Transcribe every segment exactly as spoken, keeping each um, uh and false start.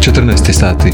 četrnaest sati.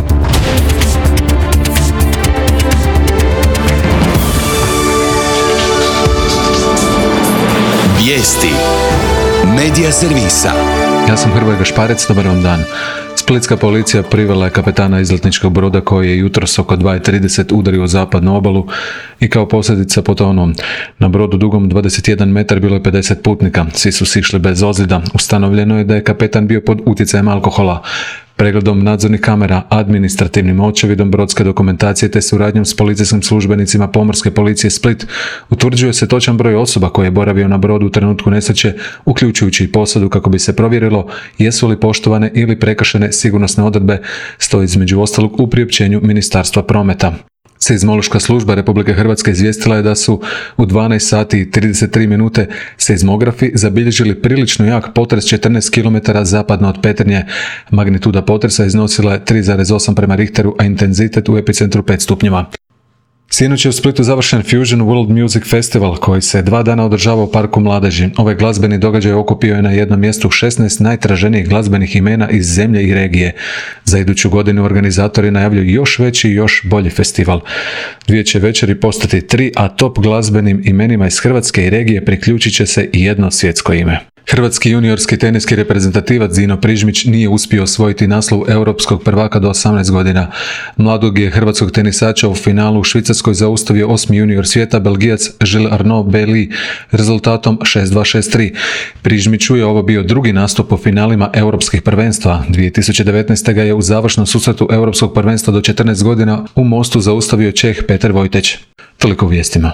Vijesti Medija servisa. Ja sam Hrvoje Gašparec, dobar vam dan. Splitska policija privela je kapetana izletničkog broda koji je jutros oko dva i trideset udario zapadnu obalu i kao posljedica potonuo. Na brodu dugom dvadeset jedan metar bilo je pedeset putnika, svi su sišli bez ozljeda. Ustanovljeno je da je kapetan bio pod utjecajem alkohola. Pregledom nadzornih kamera, administrativnim očevidom brodske dokumentacije te suradnjom s policijskim službenicima Pomorske policije Split utvrđuje se točan broj osoba koje je boravio na brodu u trenutku nesreće, uključujući i posadu kako bi se provjerilo jesu li poštovane ili prekršene sigurnosne odredbe, stoji između ostalog u priopćenju Ministarstva prometa. Seizmološka služba Republike Hrvatske izvijestila je da su u dvanaest sati i trideset tri minute seizmografi zabilježili prilično jak potres četrnaest kilometara zapadno od Petrinje. Magnituda potresa iznosila je tri zarez osam prema Richteru, a intenzitet u epicentru pet stupnjeva. Sinoć je u Splitu završen Fusion World Music Festival koji se dva dana održava u Parku mladeži. Ovaj glazbeni događaj okupio je na jednom mjestu šesnaest najtraženijih glazbenih imena iz zemlje i regije. Za iduću godinu organizatori najavljuju još veći i još bolji festival. Dvije će večeri postati tri, a top glazbenim imenima iz Hrvatske i regije priključit će se i jedno svjetsko ime. Hrvatski juniorski teniski reprezentativac Zino Prižmić nije uspio osvojiti naslov europskog prvaka do osamnaest godina. Mladog je hrvatskog tenisača u finalu u Švicarskoj zaustavio osmi junior svijeta, Belgijac Gilles Arnaud Bailly rezultatom šest dva šest tri. Prižmiću je ovo bio drugi nastup u finalima europskih prvenstva. dvije tisuće devetnaeste. ga je u završnom susretu europskog prvenstva do četrnaest godina u Mostu zaustavio Čeh Petar Vojteć. Toliko u vijestima.